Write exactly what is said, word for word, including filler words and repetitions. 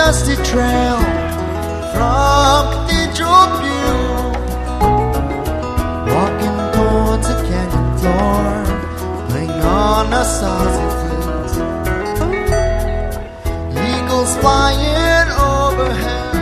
dusty trail from Cathedral View, walking towards a canyon floor, playing on a saucy flute. Eagles flying overhead,